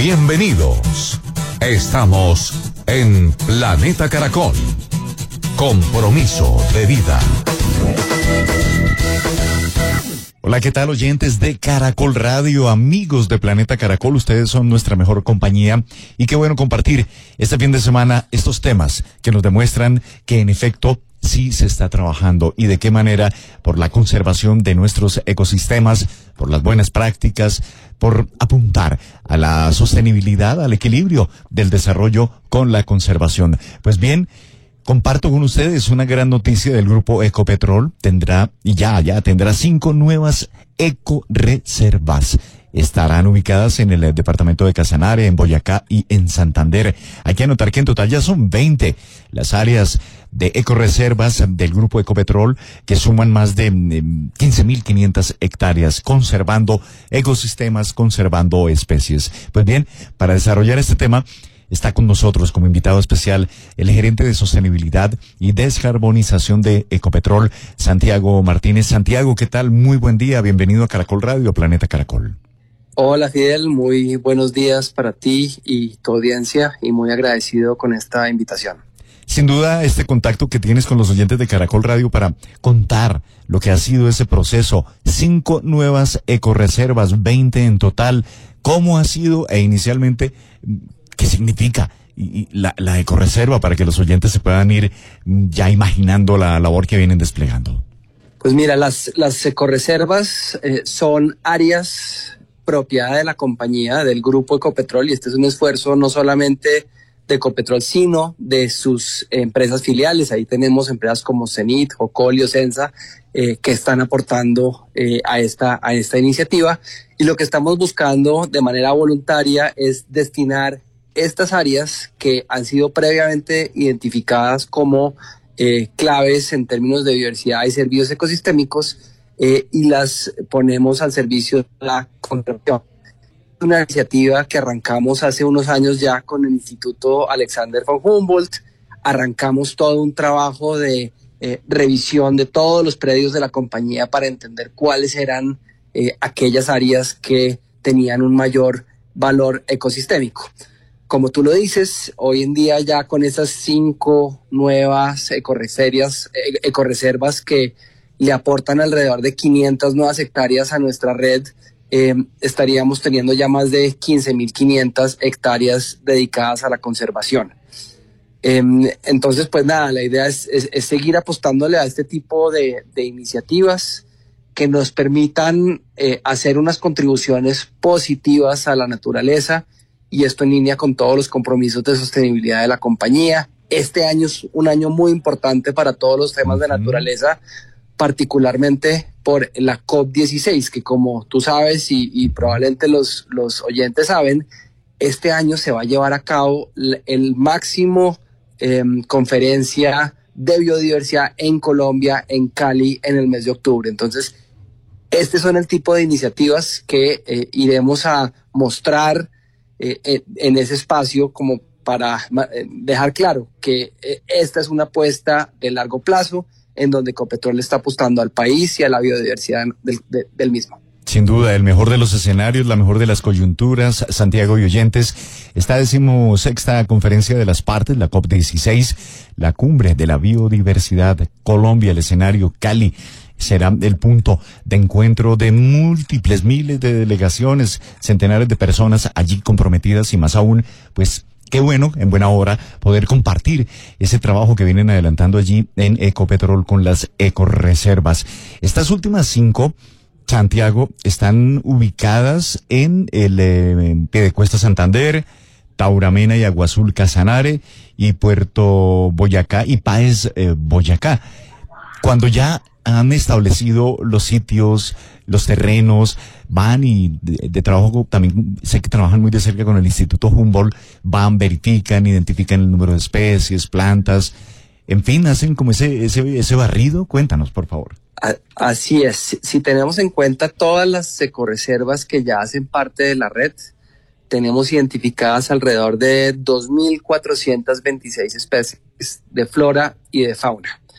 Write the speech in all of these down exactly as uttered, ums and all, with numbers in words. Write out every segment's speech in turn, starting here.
Bienvenidos. Estamos en Planeta Caracol. Compromiso de vida. Hola, ¿qué tal, oyentes de Caracol Radio, amigos de Planeta Caracol? Ustedes son nuestra mejor compañía y qué bueno compartir este fin de semana estos temas que nos demuestran que en efecto sí se está trabajando y de qué manera por la conservación de nuestros ecosistemas, por las buenas prácticas, por apuntar a la sostenibilidad, al equilibrio del desarrollo con la conservación. Pues bien, comparto con ustedes una gran noticia del grupo Ecopetrol. Tendrá, y ya, ya tendrá cinco nuevas ecoreservas. Estarán ubicadas en el departamento de Casanare, en Boyacá y en Santander. Hay que anotar que en total ya son veinte las áreas de ecoreservas del grupo Ecopetrol, que suman más de eh, quince mil quinientas hectáreas, conservando ecosistemas, conservando especies. Pues bien, para desarrollar este tema, está con nosotros como invitado especial el gerente de sostenibilidad y descarbonización de Ecopetrol, Santiago Martínez. Santiago, ¿qué tal? Muy buen día, bienvenido a Caracol Radio, Planeta Caracol. Hola Fidel, muy buenos días para ti y tu audiencia y muy agradecido con esta invitación. Sin duda, este contacto que tienes con los oyentes de Caracol Radio para contar lo que ha sido ese proceso, cinco nuevas ecoreservas, veinte en total, ¿cómo ha sido e inicialmente qué significa y, y la, la ecoreserva para que los oyentes se puedan ir ya imaginando la labor que vienen desplegando? Pues mira, las, las ecoreservas eh, son áreas propiedad de la compañía, del grupo Ecopetrol, y este es un esfuerzo no solamente de Ecopetrol, sino de sus empresas filiales. Ahí tenemos empresas como Cenit, Jocol y Ocensa, eh, que están aportando eh, a, esta, a esta iniciativa. Y lo que estamos buscando de manera voluntaria es destinar estas áreas que han sido previamente identificadas como eh, claves en términos de biodiversidad y servicios ecosistémicos, eh, y las ponemos al servicio de la conservación. Una iniciativa que arrancamos hace unos años ya con el Instituto Alexander von Humboldt. Arrancamos todo un trabajo de eh, revisión de todos los predios de la compañía para entender cuáles eran eh, aquellas áreas que tenían un mayor valor ecosistémico. Como tú lo dices, hoy en día ya con esas cinco nuevas ecoreservas, ecoreservas que le aportan alrededor de quinientas nuevas hectáreas a nuestra red, eh, estaríamos teniendo ya más de quince mil quinientas hectáreas dedicadas a la conservación. Eh, entonces, pues nada, la idea es, es, es seguir apostándole a este tipo de, de iniciativas que nos permitan eh, hacer unas contribuciones positivas a la naturaleza, y esto en línea con todos los compromisos de sostenibilidad de la compañía. Este año es un año muy importante para todos los temas de naturaleza, particularmente por la COP dieciséis, que como tú sabes y, y probablemente los, los oyentes saben, este año se va a llevar a cabo el máximo eh, conferencia de biodiversidad en Colombia, en Cali, en el mes de octubre. Entonces, este son el tipo de iniciativas que eh, iremos a mostrar eh, en, en ese espacio como para eh, dejar claro que eh, esta es una apuesta de largo plazo en donde Ecopetrol está apostando al país y a la biodiversidad del, de, del mismo. Sin duda, el mejor de los escenarios, la mejor de las coyunturas. Santiago y oyentes, esta decimosexta conferencia de las partes, la COP dieciséis, la cumbre de la biodiversidad, Colombia, el escenario Cali, será el punto de encuentro de múltiples miles de delegaciones, centenares de personas allí comprometidas y más aún, pues, qué bueno, en buena hora, poder compartir ese trabajo que vienen adelantando allí en Ecopetrol con las ecoreservas. Estas últimas cinco, Santiago, están ubicadas en el eh, Piedecuesta Santander, Tauramena y Agua Azul Casanare y Puerto Boyacá y Páez eh, Boyacá. Cuando ya han establecido los sitios, los terrenos, van y de, de trabajo, también sé que trabajan muy de cerca con el Instituto Humboldt, van, verifican, identifican el número de especies, plantas, en fin, hacen como ese, ese, ese barrido. Cuéntanos, por favor. Así es, si tenemos en cuenta todas las ecoreservas que ya hacen parte de la red, tenemos identificadas alrededor de dos mil cuatrocientas veintiséis especies de flora y de fauna.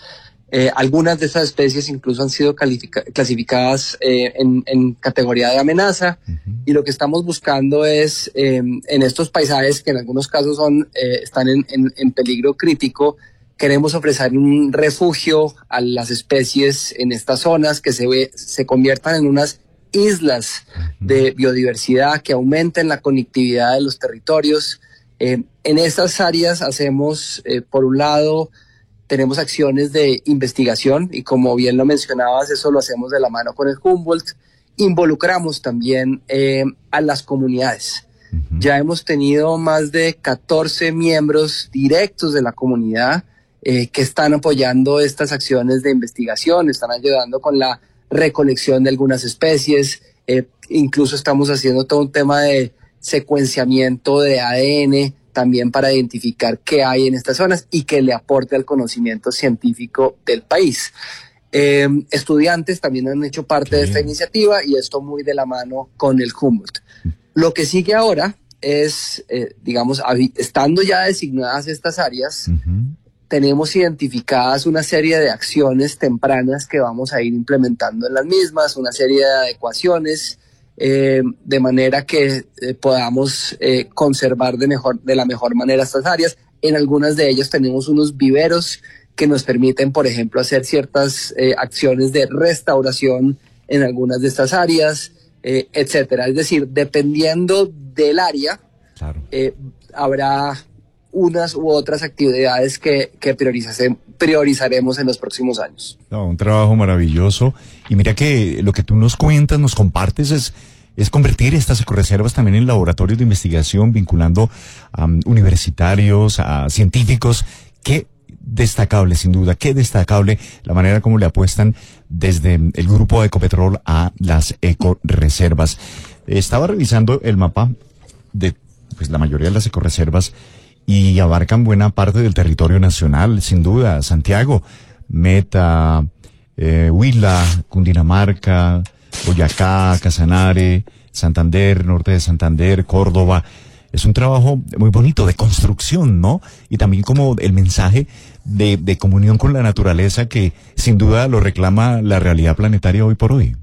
Eh, algunas de estas especies incluso han sido clasificadas eh, en, en categoría de amenaza, uh-huh. y lo que estamos buscando es eh, en estos paisajes que en algunos casos son eh, están en, en, en peligro crítico, queremos ofrecer un refugio a las especies en estas zonas que se, ve, se conviertan en unas islas uh-huh. de biodiversidad, que aumenten la conectividad de los territorios. Eh, en estas áreas hacemos, eh, por un lado, tenemos acciones de investigación y como bien lo mencionabas, eso lo hacemos de la mano con el Humboldt. Involucramos también eh, a las comunidades. Uh-huh. Ya hemos tenido más de catorce miembros directos de la comunidad eh, que están apoyando estas acciones de investigación, están ayudando con la recolección de algunas especies, eh, incluso estamos haciendo todo un tema de secuenciamiento de A D N, también para identificar qué hay en estas zonas y que le aporte al conocimiento científico del país. Eh, estudiantes también han hecho parte Qué de esta bien. iniciativa y esto muy de la mano con el Humboldt. Lo que sigue ahora es, eh, digamos, estando ya designadas estas áreas, uh-huh. tenemos identificadas una serie de acciones tempranas que vamos a ir implementando en las mismas, una serie de adecuaciones, Eh, de manera que eh, podamos eh, conservar de, mejor, de la mejor manera estas áreas. En algunas de ellas tenemos unos viveros que nos permiten, por ejemplo, hacer ciertas eh, acciones de restauración en algunas de estas áreas, eh, etcétera. Es decir, dependiendo del área, claro. eh, habrá unas u otras actividades que, que priorizaremos en los próximos años. No, un trabajo maravilloso. Y mira que lo que tú nos cuentas, nos compartes, es, es convertir estas ecoreservas también en laboratorios de investigación, vinculando a um, universitarios, a científicos. Qué destacable, sin duda, qué destacable la manera como le apuestan desde el grupo de Ecopetrol a las ecoreservas. Estaba revisando el mapa de pues, la mayoría de las ecoreservas y abarcan buena parte del territorio nacional, sin duda. Santiago, Meta, eh, Huila, Cundinamarca, Boyacá, Casanare, Santander, norte de Santander, Córdoba. Es un trabajo muy bonito de construcción, ¿no? Y también como el mensaje de, de comunión con la naturaleza que sin duda lo reclama la realidad planetaria hoy por hoy.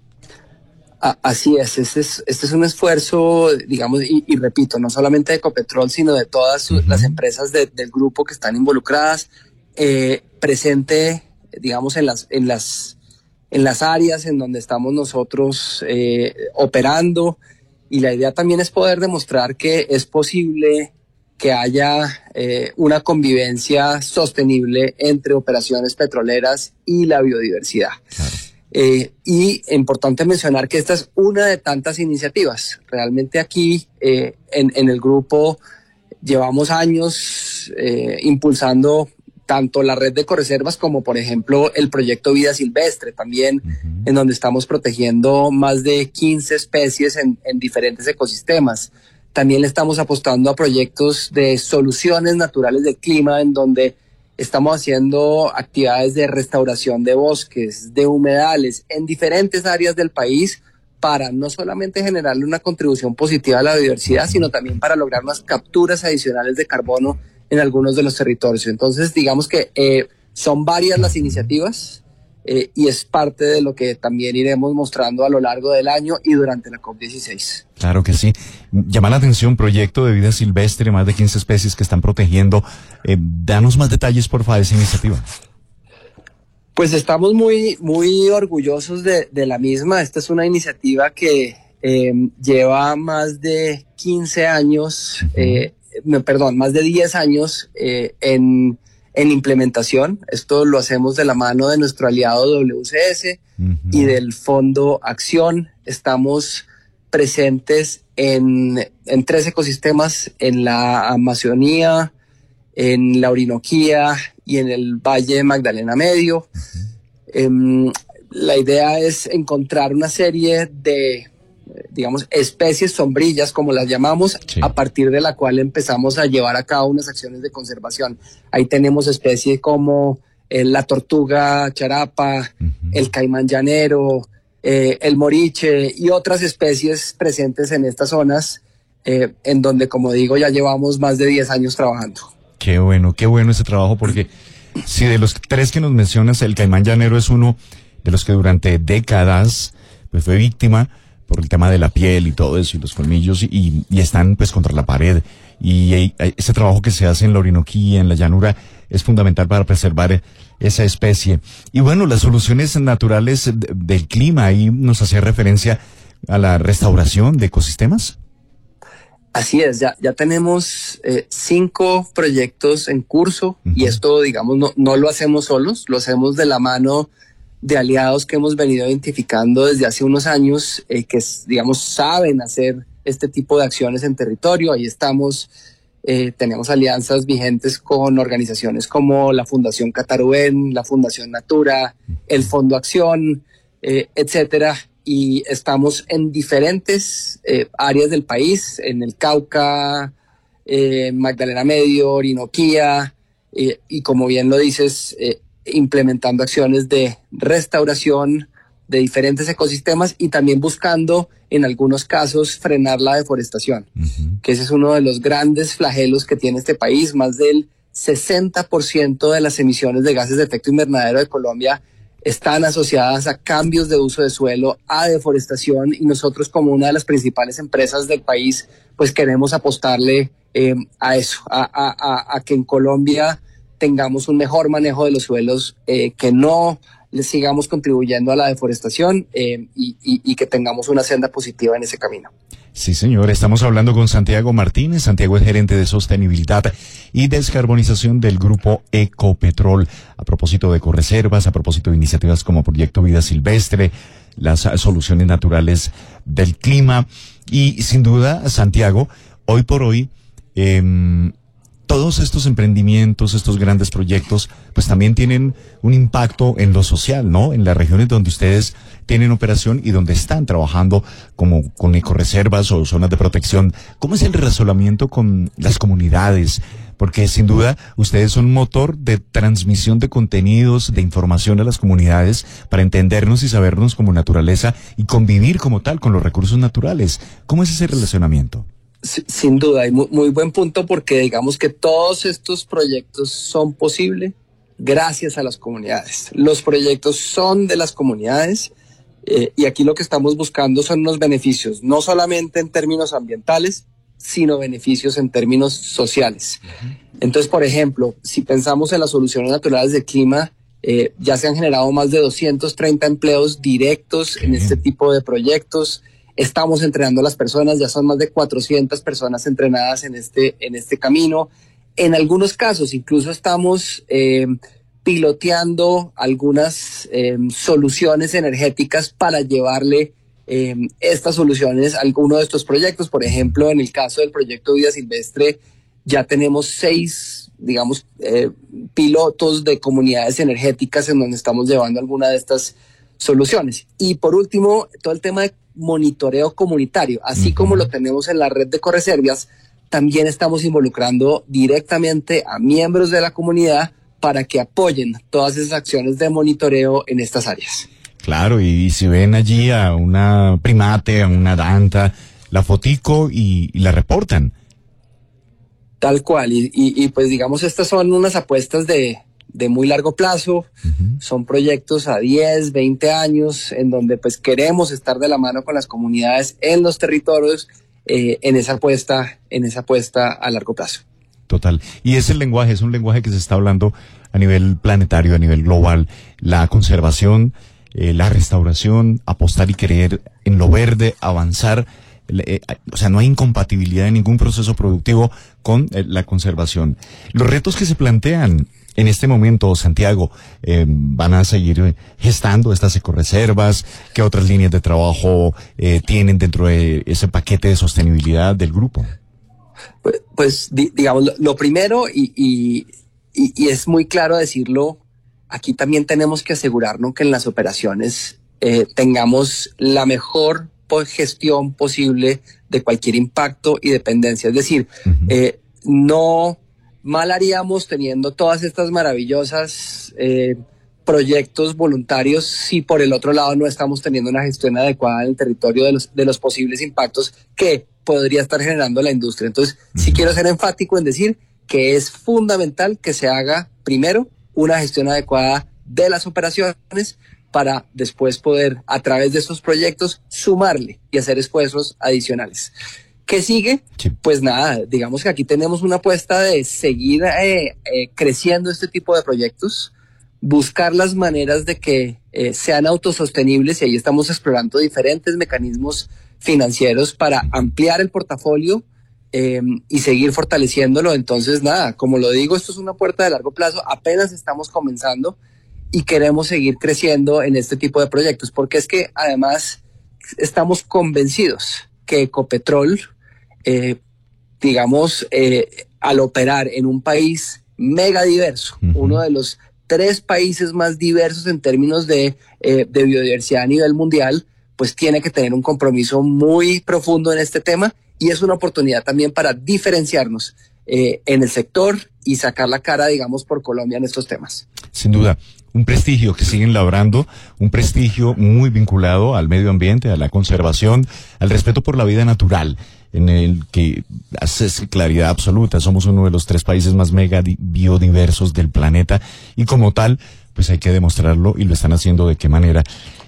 Así es, este es, este es un esfuerzo, digamos, y, y repito, no solamente de Ecopetrol, sino de todas uh-huh. las empresas de, del grupo que están involucradas, eh, presente, digamos, en las, en las, en las áreas en donde estamos nosotros eh, operando, y la idea también es poder demostrar que es posible que haya eh, una convivencia sostenible entre operaciones petroleras y la biodiversidad. Claro. Eh, y importante mencionar que esta es una de tantas iniciativas. Realmente aquí eh, en, en el grupo llevamos años eh, impulsando tanto la red de ecoreservas como por ejemplo el proyecto Vida Silvestre también, uh-huh. en donde estamos protegiendo más de quince especies en, en diferentes ecosistemas. También le estamos apostando a proyectos de soluciones naturales del clima, en donde estamos haciendo actividades de restauración de bosques, de humedales en diferentes áreas del país para no solamente generarle una contribución positiva a la biodiversidad, sino también para lograr unas capturas adicionales de carbono en algunos de los territorios. Entonces, digamos que eh, son varias las iniciativas eh, y es parte de lo que también iremos mostrando a lo largo del año y durante la COP dieciséis. Claro que sí. Llama la atención, proyecto de vida silvestre, más de quince especies que están protegiendo. Eh, danos más detalles, por favor, de esa iniciativa. Pues estamos muy, muy orgullosos de, de la misma. Esta es una iniciativa que eh, lleva más de quince años, uh-huh. eh, no, perdón, más de diez años eh, en, en implementación. Esto lo hacemos de la mano de nuestro aliado W C S uh-huh. y del Fondo Acción. Estamos presentes en, en tres ecosistemas, en la Amazonía, en la Orinoquía y en el Valle de Magdalena Medio. Uh-huh. Eh, la idea es encontrar una serie de, digamos, especies sombrillas, como las llamamos, sí. a partir de la cual empezamos a llevar a cabo unas acciones de conservación. Ahí tenemos especies como eh, la tortuga charapa, uh-huh. el caimán llanero, eh, el moriche y otras especies presentes en estas zonas, eh, en donde, como digo, ya llevamos más de diez años trabajando. Qué bueno, qué bueno ese trabajo, porque Sí, de los tres que nos mencionas, el caimán llanero es uno de los que durante décadas pues fue víctima por el tema de la piel y todo eso, y los colmillos, y, y están pues contra la pared. Y, y ese trabajo que se hace en la Orinoquía, en la llanura, es fundamental para preservar esa especie. Y bueno, las soluciones naturales de, del clima, ahí nos hacía referencia a la restauración de ecosistemas. Así es, ya, ya tenemos eh, cinco proyectos en curso, uh-huh. y esto, digamos, no, no lo hacemos solos, lo hacemos de la mano de aliados que hemos venido identificando desde hace unos años, eh, que, digamos, saben hacer este tipo de acciones en territorio. Ahí estamos, eh, tenemos alianzas vigentes con organizaciones como la Fundación Catarubén, la Fundación Natura, el Fondo Acción, eh, etcétera. Y estamos en diferentes eh, áreas del país, en el Cauca, eh, Magdalena Medio, Orinoquía, eh, y como bien lo dices, eh, implementando acciones de restauración de diferentes ecosistemas y también buscando, en algunos casos, frenar la deforestación, uh-huh. que ese es uno de los grandes flagelos que tiene este país. Más del sesenta por ciento de las emisiones de gases de efecto invernadero de Colombia están asociadas a cambios de uso de suelo, a deforestación, y nosotros, como una de las principales empresas del país, pues queremos apostarle eh, a eso, a, a, a que en Colombia tengamos un mejor manejo de los suelos, eh, que no le sigamos contribuyendo a la deforestación, eh, y, y, y que tengamos una senda positiva en ese camino. Sí, señor. Estamos hablando con Santiago Martínez. Santiago es gerente de sostenibilidad y descarbonización del grupo Ecopetrol. A propósito de ecoreservas, a propósito de iniciativas como Proyecto Vida Silvestre, las soluciones naturales del clima. Y sin duda, Santiago, hoy por hoy, eh, todos estos emprendimientos, estos grandes proyectos, pues también tienen un impacto en lo social, ¿no? En las regiones donde ustedes tienen operación y donde están trabajando como con ecoreservas o zonas de protección. ¿Cómo es el relacionamiento con las comunidades? Porque sin duda ustedes son un motor de transmisión de contenidos, de información a las comunidades para entendernos y sabernos como naturaleza y convivir como tal con los recursos naturales. ¿Cómo es ese relacionamiento? Sin duda, y muy, muy buen punto, porque digamos que todos estos proyectos son posibles gracias a las comunidades. Los proyectos son de las comunidades, eh, y aquí lo que estamos buscando son unos beneficios, no solamente en términos ambientales, sino beneficios en términos sociales. Uh-huh. Entonces, por ejemplo, si pensamos en las soluciones naturales del clima, eh, ya se han generado más de doscientos treinta empleos directos en este tipo de proyectos. Estamos entrenando a las personas, ya son más de cuatrocientas personas entrenadas en este, en este camino. En algunos casos incluso estamos eh, piloteando algunas eh, soluciones energéticas para llevarle eh, estas soluciones a alguno de estos proyectos. Por ejemplo, en el caso del proyecto Vida Silvestre, ya tenemos seis, digamos, eh, pilotos de comunidades energéticas en donde estamos llevando alguna de estas soluciones. Y por último, todo el tema de monitoreo comunitario, así uh-huh. como lo tenemos en la red de ecoreservas, también estamos involucrando directamente a miembros de la comunidad para que apoyen todas esas acciones de monitoreo en estas áreas. Claro, y, y si ven allí a una primate, a una danta, la fotico y, y la reportan. Tal cual, y, y, y pues digamos, estas son unas apuestas de de muy largo plazo, uh-huh. son proyectos a diez, veinte años, en donde pues queremos estar de la mano con las comunidades en los territorios, eh, en esa apuesta, en esa apuesta a largo plazo. Total. Y ese lenguaje es un lenguaje que se está hablando a nivel planetario, a nivel global, la conservación, eh, la restauración, apostar y creer en lo verde, avanzar. Eh, o sea, no hay incompatibilidad en ningún proceso productivo con eh, la conservación. Los retos que se plantean en este momento, Santiago, eh, van a seguir gestando estas ecoreservas. ¿Qué otras líneas de trabajo eh, tienen dentro de ese paquete de sostenibilidad del grupo? Pues, pues di, digamos, lo, lo primero, y, y, y, y es muy claro decirlo, aquí también tenemos que asegurarnos que en las operaciones eh, tengamos la mejor gestión posible de cualquier impacto y dependencia. Es decir, uh-huh. eh, no mal haríamos teniendo todas estas maravillosas eh, proyectos voluntarios si por el otro lado no estamos teniendo una gestión adecuada en el territorio de los, de los posibles impactos que podría estar generando la industria. Entonces, uh-huh. sí quiero ser enfático en decir que es fundamental que se haga primero una gestión adecuada de las operaciones para después poder, a través de estos proyectos, sumarle y hacer esfuerzos adicionales. ¿Qué sigue? Sí. Pues nada, digamos que aquí tenemos una apuesta de seguir eh, eh, creciendo este tipo de proyectos, buscar las maneras de que eh, sean autosostenibles, y ahí estamos explorando diferentes mecanismos financieros para ampliar el portafolio eh, y seguir fortaleciéndolo. Entonces nada, como lo digo, esto es una puerta de largo plazo, apenas estamos comenzando y queremos seguir creciendo en este tipo de proyectos, porque es que además estamos convencidos que Ecopetrol, eh, digamos, eh, al operar en un país mega diverso, uh-huh. uno de los tres países más diversos en términos de, eh, de biodiversidad a nivel mundial, pues tiene que tener un compromiso muy profundo en este tema, y es una oportunidad también para diferenciarnos eh, en el sector y sacar la cara, digamos, por Colombia en estos temas. Sin duda, un prestigio que siguen labrando, un prestigio muy vinculado al medio ambiente, a la conservación, al respeto por la vida natural, en el que haces claridad absoluta. Somos uno de los tres países más mega biodiversos del planeta, y como tal, pues hay que demostrarlo, y lo están haciendo. ¿De qué manera?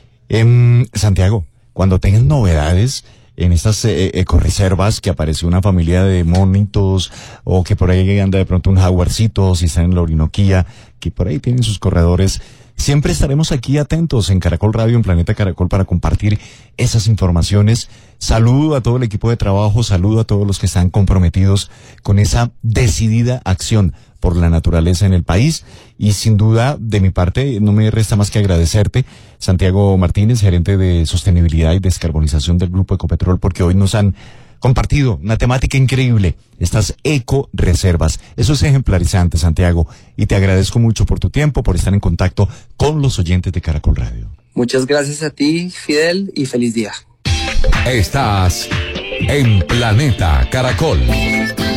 Eh, Santiago, cuando tengan novedades en estas eh, ecoreservas, que apareció una familia de monitos, o que por ahí anda de pronto un jaguarcito, si están en la Orinoquía, que por ahí tienen sus corredores, siempre estaremos aquí atentos en Caracol Radio, en Planeta Caracol, para compartir esas informaciones. Saludo a todo el equipo de trabajo, saludo a todos los que están comprometidos con esa decidida acción por la naturaleza en el país, y sin duda, de mi parte, no me resta más que agradecerte, Santiago Martínez, gerente de Sostenibilidad y Descarbonización del Grupo Ecopetrol, porque hoy nos han compartido una temática increíble, estas ecoreservas. Eso es ejemplarizante, Santiago, y te agradezco mucho por tu tiempo, por estar en contacto con los oyentes de Caracol Radio. Muchas gracias a ti, Fidel, y feliz día. Estás en Planeta Caracol.